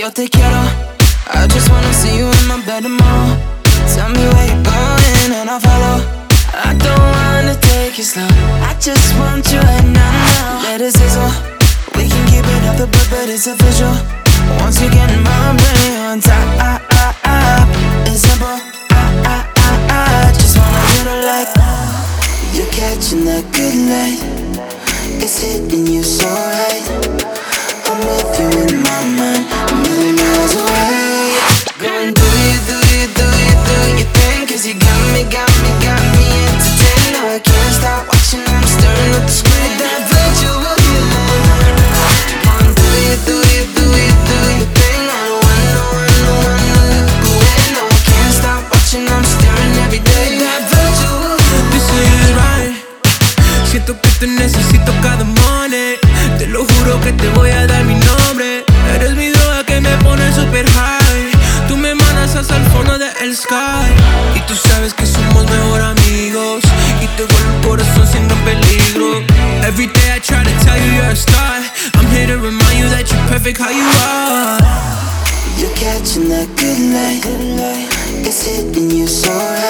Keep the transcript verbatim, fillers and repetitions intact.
yo te quiero. I just wanna see you in my bed tomorrow. Tell me where you're going and I'll follow. I don't wanna take it slow, I just want you right now, now. Let it sizzle, we can keep it up the book, but it's official. Once you get in my brain on top, it's simple. I, I, I, I just wanna hit it like you're catching that good light. It's hitting you so right. I'm with you in my mind, a million miles away. Go and do you, do you, do you, do you think? Cause you got me, got me, got me entertained. No, I can't stop watching, I'm staring at the screen. That virtual feeling. Come on, do you, do you, do you, do you think? I don't wanna, no, I don't wanna look away. No, I can't stop watching, I'm staring every day. That virtual feeling. This is right. Siento que te necesito cada morning. Te lo juro que te voy a dar mi nombre. Eres mi droga que me pone super high. Tú me mandas hasta el fondo del sky. Y tú sabes que somos mejor amigos. Y te vuelvo el corazón sin gran peligro. Every day I try to tell you you're a star. I'm here to remind you that you're perfect how you are. You're catching that good light. It's hitting you so right.